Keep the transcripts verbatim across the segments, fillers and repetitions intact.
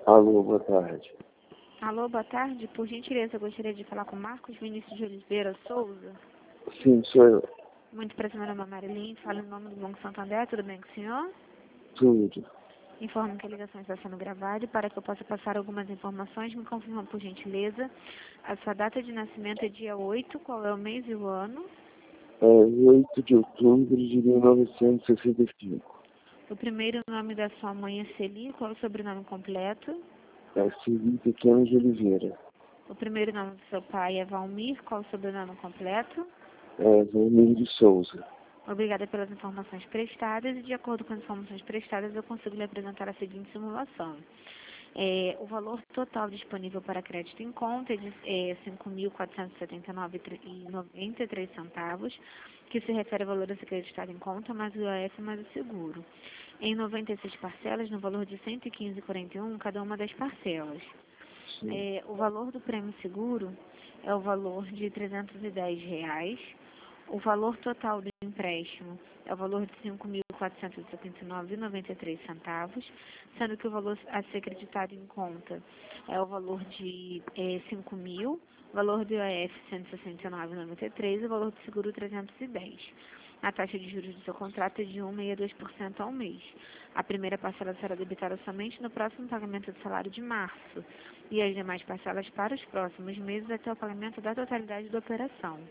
Alô, boa tarde. Alô, boa tarde. Por gentileza, eu gostaria de falar com Marcos Vinícius de Oliveira Souza. Sim, sou eu. Muito prazer, meu nome é Marilyn. Falo em nome do Banco Santander. Tudo bem com o senhor? Tudo. Informo que a ligação está sendo gravada e para que eu possa passar algumas informações, me confirma, por gentileza, a sua data de nascimento é dia oito, qual é o mês e o ano? É oito de outubro de mil novecentos e sessenta e cinco. O primeiro nome da sua mãe é Celi, qual é o sobrenome completo? É Celi Pequeno de Oliveira. O primeiro nome do seu pai é Valmir, qual é o sobrenome completo? É Valmir de Souza. Obrigada pelas informações prestadas e, de acordo com as informações prestadas, eu consigo lhe apresentar a seguinte simulação. É, o valor total disponível para crédito em conta é de é, cinco mil quatrocentos e setenta e nove reais e noventa e três centavos, que se refere ao valor a ser acreditado em conta, mais o I O F mais o seguro. Em noventa e seis parcelas, no valor de cento e quinze reais e quarenta e um centavos cada uma das parcelas. É, o valor do prêmio seguro é o valor de trezentos e dez reais. O valor total do empréstimo é o valor de cinco mil quatrocentos e setenta e nove reais e noventa e três centavos, sendo que o valor a ser acreditado em conta é o valor de é, cinco mil, o valor do I O F cento e sessenta e nove reais e noventa e três centavos e o valor do seguro trezentos e dez. A taxa de juros do seu contrato é de um vírgula sessenta e dois por cento ao mês. A primeira parcela será debitada somente no próximo pagamento do salário de março e as demais parcelas para os próximos meses até o pagamento da totalidade da operação.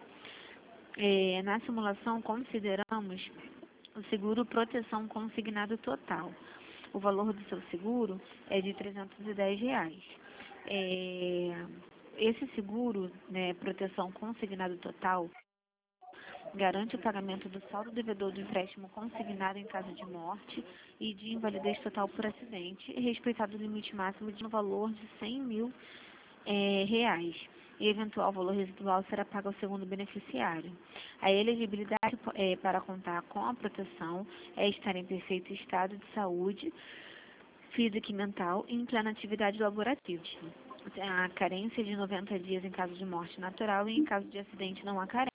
É, na simulação, consideramos o seguro proteção consignado total. O valor do seu seguro é de trezentos e dez reais. É, esse seguro, né, proteção consignado total, garante o pagamento do saldo devedor do empréstimo consignado em caso de morte e de invalidez total por acidente, respeitado o limite máximo de um valor de cem mil é, reais. E eventual valor residual será pago ao segundo beneficiário. A elegibilidade é, para contar com a proteção é estar em perfeito estado de saúde física e mental e em plena atividade laborativa. A carência de noventa dias em caso de morte natural e em caso de acidente não há carência.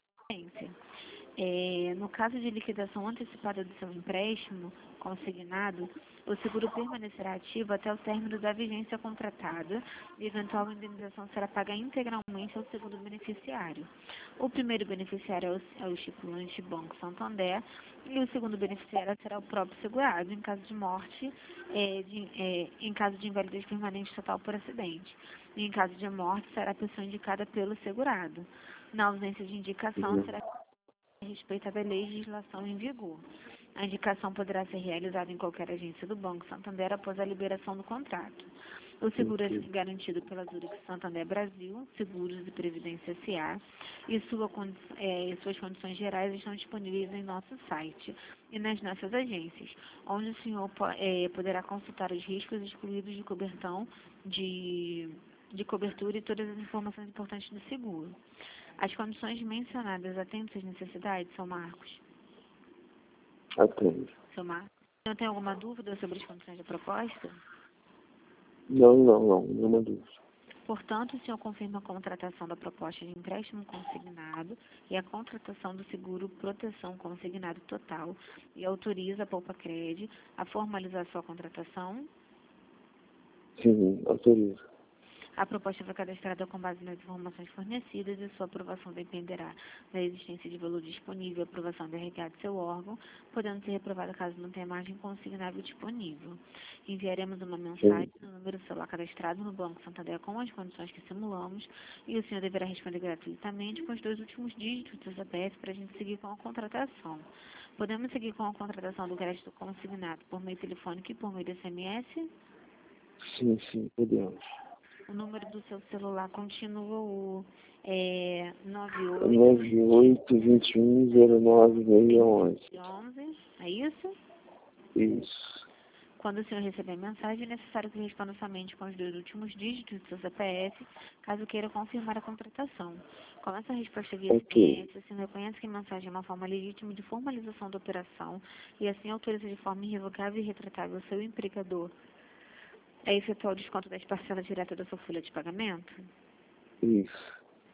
É, no caso de liquidação antecipada do seu empréstimo consignado, o seguro permanecerá ativo até o término da vigência contratada e eventual indenização será paga integralmente ao segundo beneficiário. O primeiro beneficiário é o, é o estipulante Banco Santander e o segundo beneficiário será o próprio segurado em caso de morte, é, de, é, em caso de invalidez permanente total por acidente. E em caso de morte, será a pessoa indicada pelo segurado. Na ausência de indicação, Uhum. será respeito à legislação em vigor. A indicação poderá ser realizada em qualquer agência do Banco Santander após a liberação do contrato. O seguro é garantido pela Zurich Santander Brasil, Seguros e Previdência S A, e sua, é, suas condições gerais estão disponíveis em nosso site e nas nossas agências, onde o senhor é, poderá consultar os riscos excluídos de cobertão, de, de cobertura e todas as informações importantes do seguro. As condições mencionadas atendem às necessidades, seu Marcos? Atende. Seu Marcos? Não tem alguma dúvida sobre as condições da proposta? Não, não, não, nenhuma dúvida. Portanto, o senhor confirma a contratação da proposta de empréstimo consignado e a contratação do seguro proteção consignado total e autoriza a Poupa-Cred a formalizar sua contratação? Sim, autorizo. A proposta foi cadastrada com base nas informações fornecidas e sua aprovação dependerá da existência de valor disponível e aprovação da R H do seu órgão, podendo ser reprovada caso não tenha margem consignável disponível. Enviaremos uma mensagem no número celular cadastrado no Banco Santander com as condições que simulamos e o senhor deverá responder gratuitamente com os dois últimos dígitos do C P F para a gente seguir com a contratação. Podemos seguir com a contratação do crédito consignado por meio telefônico e por meio de S M S? Sim, sim, podemos. O número do seu celular continua o é, nove nove oito dois um zero nove seis onze, é isso? Isso. Quando o senhor receber a mensagem, é necessário que responda somente com os dois últimos dígitos do seu C P F, caso queira confirmar a contratação. Com essa resposta via Ok. S M S, o senhor reconhece que a mensagem é uma forma legítima de formalização da operação e assim autoriza de forma irrevogável e retratável o seu empregador a efetuar o desconto das parcelas diretas da sua folha de pagamento? Isso.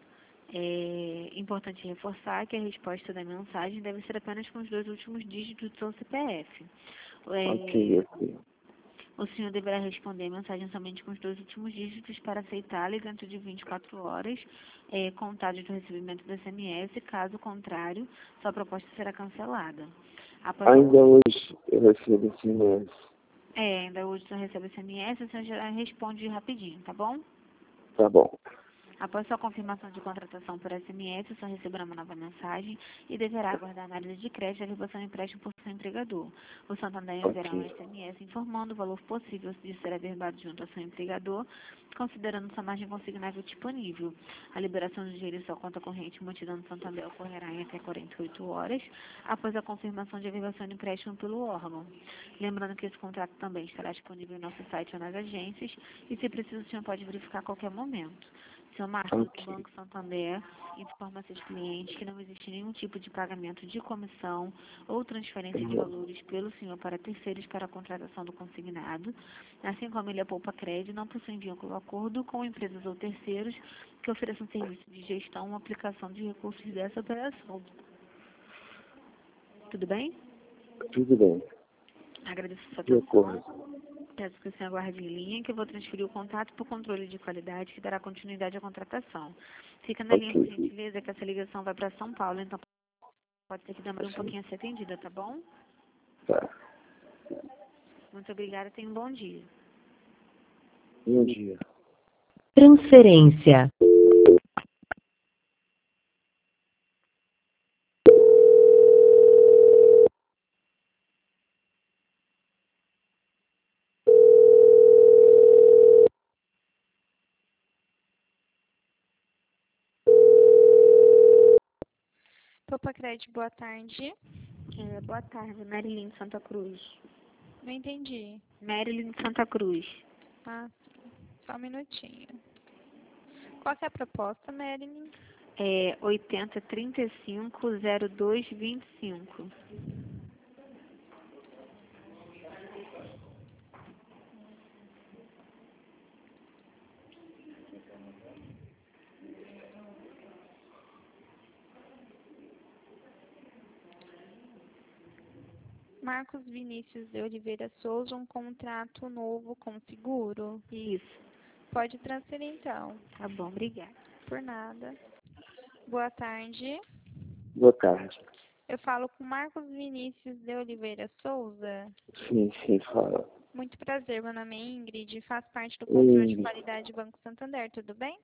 É importante reforçar que a resposta da mensagem deve ser apenas com os dois últimos dígitos do seu C P F. É, Ok, ok. O senhor deverá responder a mensagem somente com os dois últimos dígitos para aceitá-la e dentro de vinte e quatro horas, é, contados do recebimento do S M S. Caso contrário, sua proposta será cancelada. Após Ainda hoje eu recebo S M S. É, ainda hoje o senhor recebe S M S, o senhor já responde rapidinho, tá bom? Tá bom. Após sua confirmação de contratação por S M S, o senhor receberá uma nova mensagem e deverá aguardar a análise de crédito e a averbação de empréstimo por seu empregador. O Santander enviará um Ok. S M S informando o valor possível de ser averbado junto ao seu empregador, considerando sua margem consignável disponível. A liberação do dinheiro em sua conta corrente mantida no Santander ocorrerá em até quarenta e oito horas, após a confirmação de averbação de empréstimo pelo órgão. Lembrando que esse contrato também estará disponível no nosso site ou nas agências e, se preciso, o senhor pode verificar a qualquer momento. Senhor Marcos, o Ok. Banco Santander informa a seus clientes que não existe nenhum tipo de pagamento de comissão ou transferência de Uhum. valores pelo senhor para terceiros para a contratação do consignado, assim como ele Poupa Crédito não possui vínculo ou acordo com empresas ou terceiros que ofereçam serviço de gestão ou aplicação de recursos dessa operação. Tudo bem? Tudo bem. Agradeço a sua De acordo. atenção. Peço que o senhor aguarde em linha, que eu vou transferir o contato para o controle de qualidade, que dará continuidade à contratação. Fica na linha, por Ok. gentileza, que essa ligação vai para São Paulo, então pode ser que demore um Assim. pouquinho a ser atendida, tá bom? Tá. Muito obrigada, tenha um bom dia. Bom dia. Transferência. Poupa Crédito, boa tarde. É, boa tarde, Marilyn de Santa Cruz. Não entendi. Marilyn de Santa Cruz. Ah, sim. Só um minutinho. Qual que é a proposta, Marilyn? É oitenta, trinta e cinco, zero dois, vinte e cinco. Marcos Vinícius de Oliveira Souza, um contrato novo com seguro. Isso, Pode transferir então. tá bom, obrigada. Por nada. Boa tarde. Boa tarde. Eu falo com Marcos Vinícius de Oliveira Souza. Sim, sim, fala. Muito prazer, meu nome é Ingrid, faço parte do controle de Ingrid. qualidade do Banco Santander, tudo bem?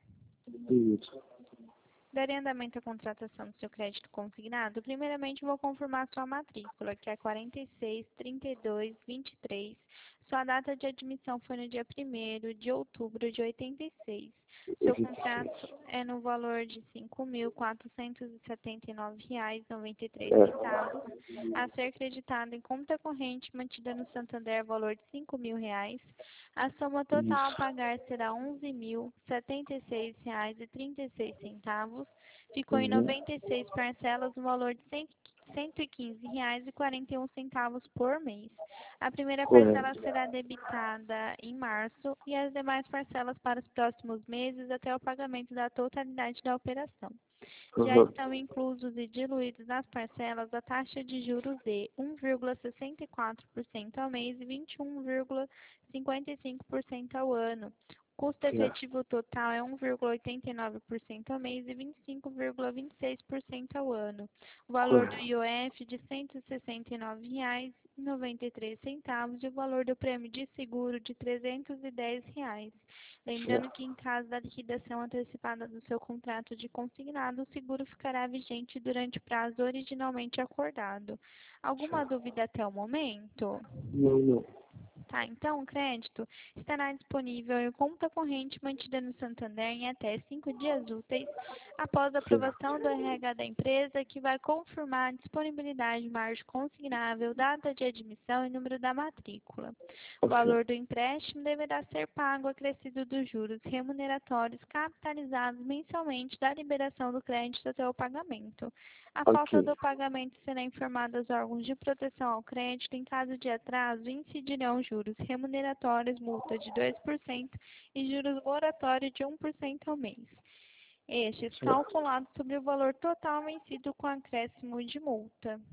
Isso. Darei andamento à contratação do seu crédito consignado. Primeiramente, vou confirmar sua matrícula, que é quarenta e seis, trinta e dois, vinte e três. Sua data de admissão foi no dia primeiro de outubro de oitenta e seis. Seu contrato é no valor de cinco mil quatrocentos e setenta e nove reais e noventa e três centavos, a ser creditado em conta corrente mantida no Santander, valor de cinco mil reais. A soma total a Isso. pagar será onze mil setenta e seis reais e trinta e seis centavos. Ficou em Uhum. noventa e seis parcelas, no valor de cento e quinze reais e quarenta e um centavos por mês. A primeira parcela Correto. será debitada em março e as demais parcelas para os próximos meses até o pagamento da totalidade da operação. Já Uhum. estão inclusos e diluídos nas parcelas a taxa de juros de um vírgula sessenta e quatro por cento ao mês e vinte e um vírgula cinquenta e cinco por cento ao ano. O custo Certo. efetivo total é um vírgula oitenta e nove por cento ao mês e vinte e cinco vírgula vinte e seis por cento ao ano. O valor do Correto. I O F de cento e sessenta e nove reais e noventa e três centavos e o valor do prêmio de seguro de trezentos e dez reais. Lembrando Certo. que, em caso da liquidação antecipada do seu contrato de consignado, o seguro ficará vigente durante o prazo originalmente acordado. Alguma Certo. dúvida até o momento? Não, não. Tá, então o crédito estará disponível em conta corrente mantida no Santander em até cinco dias úteis após a Certo. aprovação do R H da empresa, que vai confirmar a disponibilidade de margem consignável, data de admissão e número da matrícula. O Ok. valor do empréstimo deverá ser pago acrescido dos juros remuneratórios capitalizados mensalmente da liberação do crédito até o pagamento. A falta Ok. do pagamento será informada aos órgãos de proteção ao crédito. Em caso de atraso, incidirão juros remuneratórios, multa de dois por cento e juros moratórios de um por cento ao mês. Estes Certo. calculados sobre o valor total vencido com acréscimo de multa.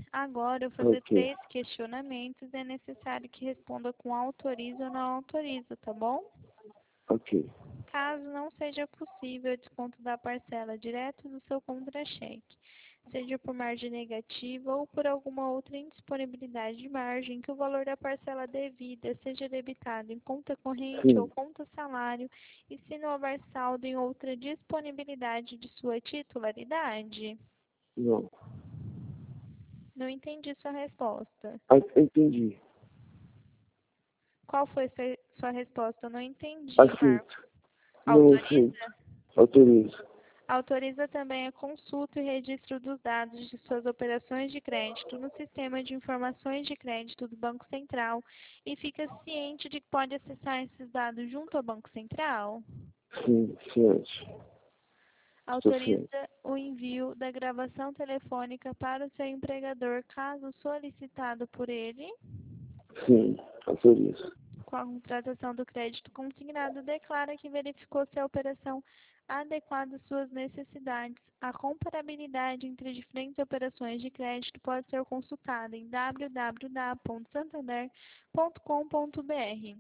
Agora, eu vou fazer Ok. três questionamentos e é necessário que responda com autoriza ou não autoriza, tá bom? Ok. Caso não seja possível o desconto da parcela direto do seu contra-cheque, seja por margem negativa ou por alguma outra indisponibilidade de margem, que o valor da parcela devida seja debitado em conta corrente ou Sim. conta salário, e se não houver saldo em outra disponibilidade de sua titularidade. Não. Não entendi sua resposta. Ah, entendi. Qual foi sua, sua resposta? Eu não entendi, Aceito. Marcos. Não aceito. Autoriza? Autorizo. Autoriza também a consulta e registro dos dados de suas operações de crédito no Sistema de Informações de Crédito do Banco Central e fica ciente de que pode acessar esses dados junto ao Banco Central? Sim, ciente. Estou ciente. Autoriza o envio da gravação telefônica para o seu empregador, caso solicitado por ele? Sim, autorizo. Com a contratação do crédito consignado, declara que verificou se a operação adequada às suas necessidades. A comparabilidade entre diferentes operações de crédito pode ser consultada em w w w ponto santander ponto com ponto b r.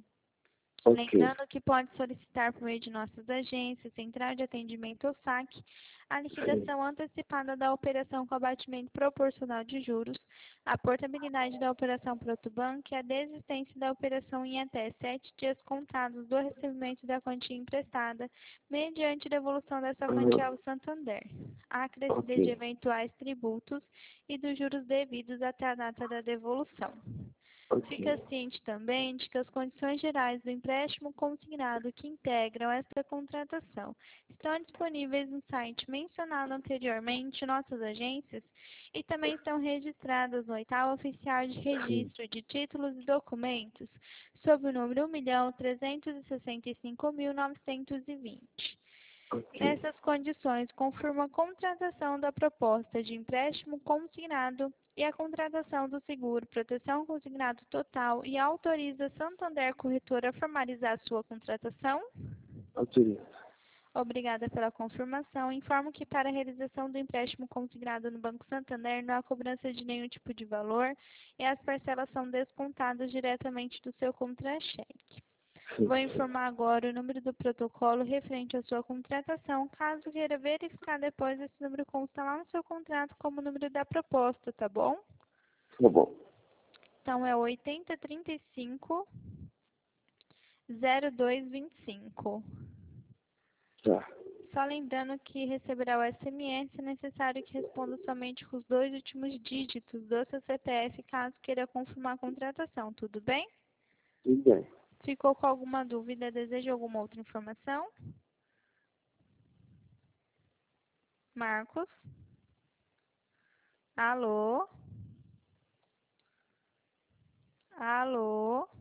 Ok. Lembrando que pode solicitar por meio de nossas agências, central de atendimento ou saque, a Sim. liquidação antecipada da operação com abatimento proporcional de juros, a portabilidade da operação para outro banco e a desistência da operação em até sete dias contados do recebimento da quantia emprestada, mediante devolução dessa quantia Aham. ao Santander, a acrescida de Ok. eventuais tributos e dos juros devidos até a data da devolução. Fica Ok. ciente também de que as condições gerais do empréstimo consignado que integram esta contratação estão disponíveis no site mencionado anteriormente, nossas agências, e também estão registradas no oitavo oficial de Sim. registro de títulos e documentos, sob o número um milhão trezentos e sessenta e cinco mil novecentos e vinte. Ok. Essas condições confirmam a contratação da proposta de empréstimo consignado e a contratação do seguro proteção consignado total e autoriza Santander Corretora a formalizar sua contratação? Autorizo. Obrigada pela confirmação. Informo que para a realização do empréstimo consignado no Banco Santander não há cobrança de nenhum tipo de valor e as parcelas são descontadas diretamente do seu contra-cheque. Sim. Vou informar agora o número do protocolo referente à sua contratação. Caso queira verificar depois, esse número consta lá no seu contrato como número da proposta, tá bom? Tá bom. Então, é oitenta trinta e cinco zero dois vinte e cinco. Tá. Só lembrando que receberá o S M S, é necessário que responda somente com os dois últimos dígitos do seu C P F, caso queira confirmar a contratação, tudo bem? Tudo bem. Ficou com alguma dúvida? Deseja alguma outra informação? Marcos? Alô? Alô?